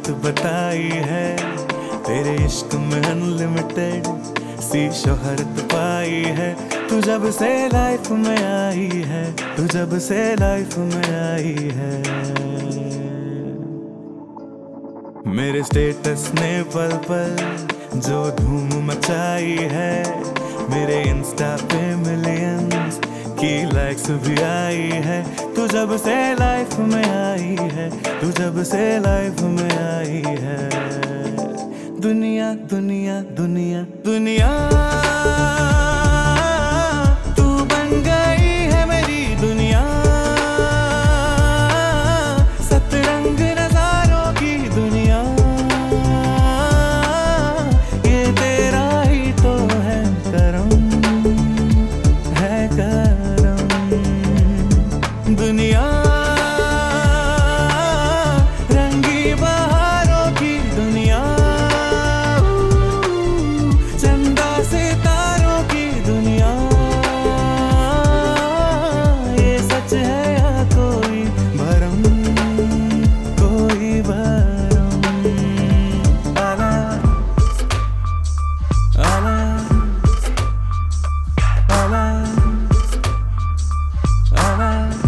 बात बताई है, तेरे इश्क में अनलिमिटेड सी शोहरत पाई है। तू जब से लाइफ में आई है, तू जब से लाइफ में आई है। मेरे स्टेटस ने पल पल जो धूम मचाई है, मेरे इंस्टा पे मिलियंस की लाइक्स भी आई है। तू जब से लाइफ में आई है, तू जब से लाइफ में आई है। दुनिया दुनिया दुनिया दुनिया तू बन गई है मेरी दुनिया, सतरंग नजारों की दुनिया। ये तेरा ही तो है करम, है करम। दुनिया रंगी बहारों की दुनिया, चंदा सितारों की दुनिया। ये सच है या कोई भरम, कोई भरम। आला आला आला आला।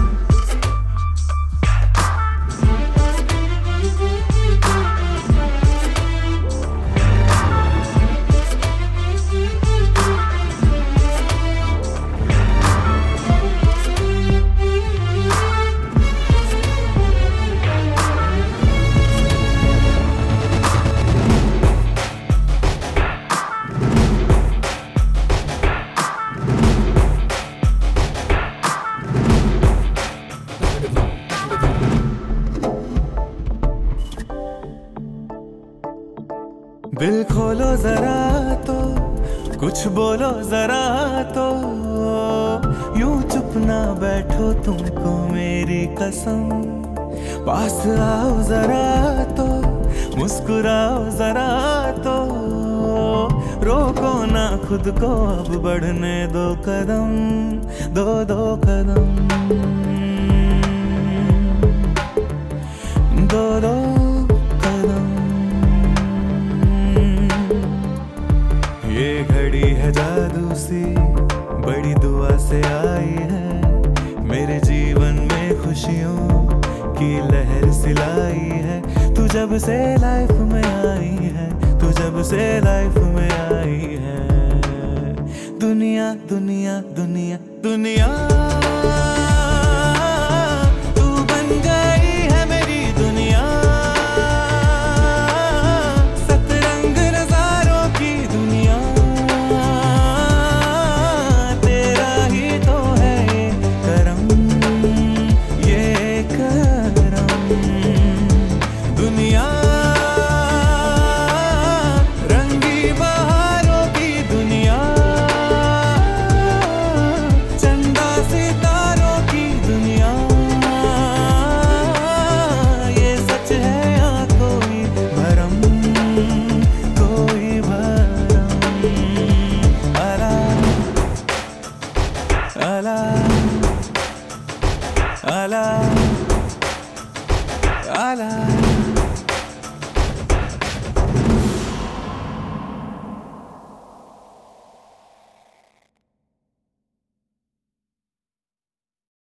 दिल खोलो जरा तो कुछ बोलो जरा तो, यूं चुप ना बैठो तुमको मेरी कसम। पास आओ जरा तो मुस्कुराओ जरा तो, रोको ना खुद को अब बढ़ने दो कदम, दो कदम, दो कदम। ये घड़ी है जादू सी बड़ी दुआ से आई है, मेरे जीवन में खुशियों की लहर सिलाई है। तू जब से लाइफ